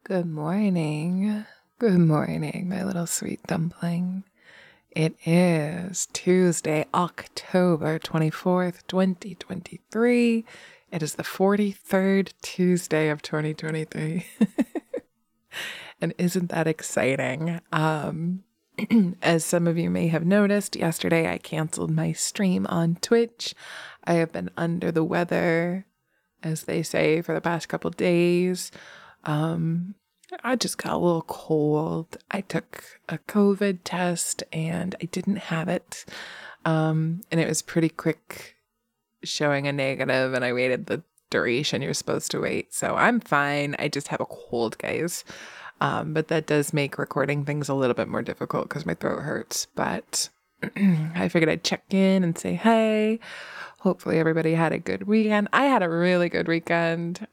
Good morning. Good morning, my little sweet dumpling. It is Tuesday, October 24th, 2023. It is the 43rd Tuesday of 2023. And isn't that exciting? As some of you may have noticed, yesterday I canceled my stream on Twitch. I have been under the weather, as they say, for the past couple days. I just got a little cold. I took a COVID test and I didn't have it. And it was pretty quick showing a negative, and I waited the duration you're supposed to wait. So I'm fine. I just have a cold, guys. But that does make recording things a little bit more difficult because my throat hurts. But I figured I'd check in and say, hey, hopefully everybody had a good weekend. I had a really good weekend.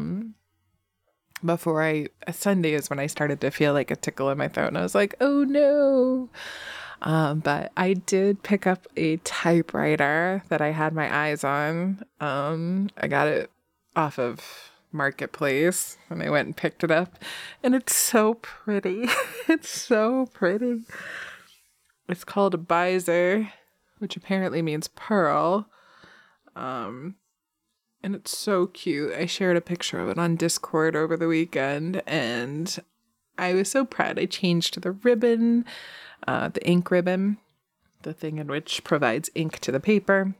Sunday is when I started to feel like a tickle in my throat, and I was like, oh no. But I did pick up a typewriter that I had my eyes on. I got it off of Marketplace and I went and picked it up, and it's so pretty. It's so pretty. It's called a Bizer, which apparently means pearl. And it's so cute. I shared a picture of it on Discord over the weekend, and I was so proud. I changed the ribbon, the ink ribbon, the thing in which provides ink to the paper.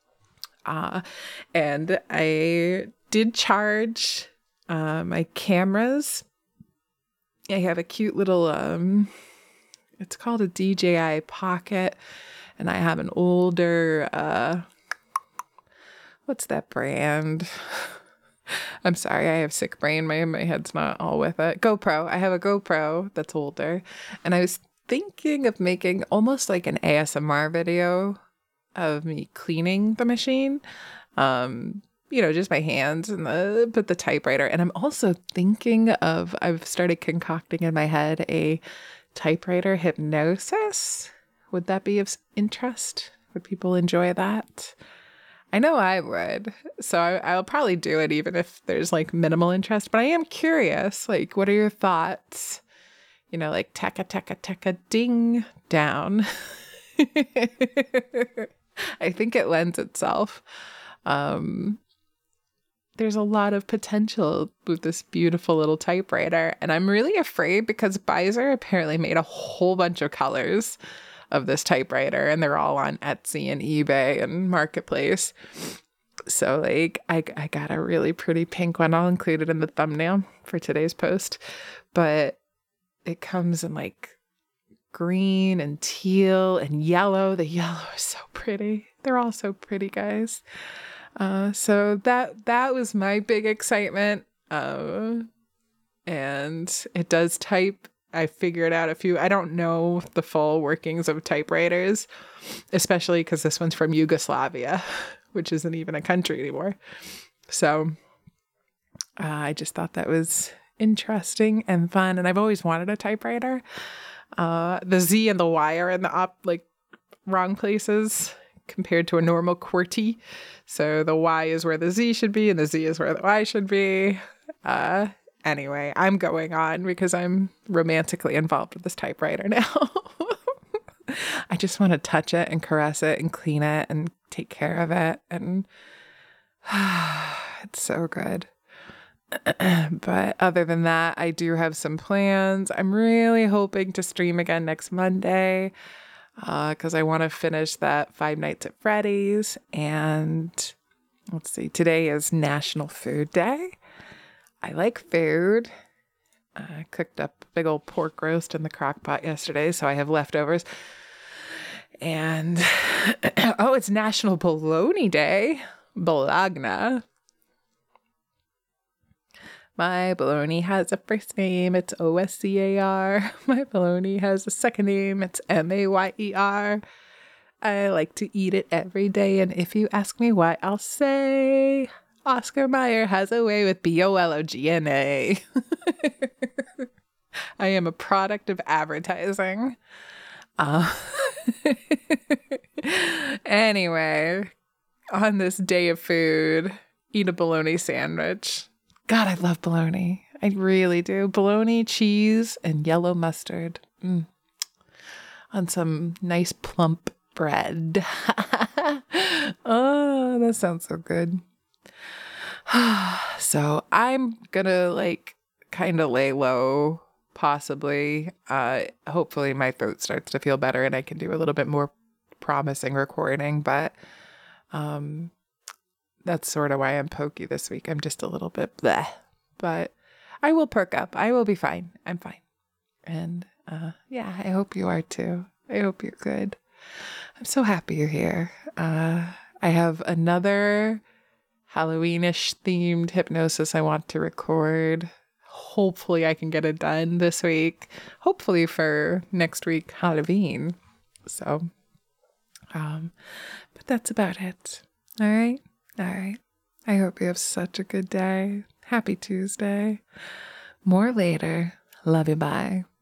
And I did charge my cameras. I have a cute little, it's called a DJI Pocket, and I have an older, what's that brand? I'm sorry, I have sick brain. My head's not all with it. GoPro. I have a GoPro that's older. And I was thinking of making almost like an ASMR video of me cleaning the machine. Just my hands and the typewriter. And I'm also thinking of, I've started concocting in my head a typewriter hypnosis. Would that be of interest? Would people enjoy that? I know I would. So I'll probably do it even if there's like minimal interest. But I am curious, like, what are your thoughts? Like tekka ding down. I think it lends itself. There's a lot of potential with this beautiful little typewriter. And I'm really afraid because Bizer apparently made a whole bunch of colors of this typewriter, and they're all on Etsy and eBay and Marketplace. So like I got a really pretty pink one. I'll include it in the thumbnail for today's post. But it comes in like green and teal and yellow. The yellow is so pretty. They're all so pretty, guys. So that was my big excitement. And it does type. I figured out I don't know the full workings of typewriters, especially because this one's from Yugoslavia, which isn't even a country anymore. So I just thought that was interesting and fun. And I've always wanted a typewriter. The Z and the Y are in the wrong places compared to a normal QWERTY. So the Y is where the Z should be and the Z is where the Y should be. Anyway, I'm going on because I'm romantically involved with this typewriter now. I just want to touch it and caress it and clean it and take care of it. And it's so good. But other than that, I do have some plans. I'm really hoping to stream again next Monday because I want to finish that Five Nights at Freddy's. And let's see, today is National Food Day. I like food. I cooked up a big old pork roast in the crock pot yesterday, so I have leftovers. And, it's National Bologna Day. Bologna. My bologna has a first name. It's OSCAR. My bologna has a second name. It's MAYER. I like to eat it every day, and if you ask me why, I'll say Oscar Mayer has a way with BOLOGNA. I am a product of advertising. Anyway, on this day of food, eat a bologna sandwich. God, I love bologna. I really do. Bologna, cheese, and yellow mustard. On some nice plump bread. Oh, that sounds so good. So I'm gonna like kind of lay low, possibly. Hopefully my throat starts to feel better and I can do a little bit more promising recording, but that's sort of why I'm pokey this week. I'm just a little bit bleh, but I will perk up. I will be fine. I'm fine. And yeah, I hope you are too. I hope you're good. I'm so happy you're here. I have another Halloweenish themed hypnosis I want to record. Hopefully I can get it done this week. Hopefully for next week, Halloween. So, but that's about it. All right. All right. I hope you have such a good day. Happy Tuesday. More later. Love you. Bye.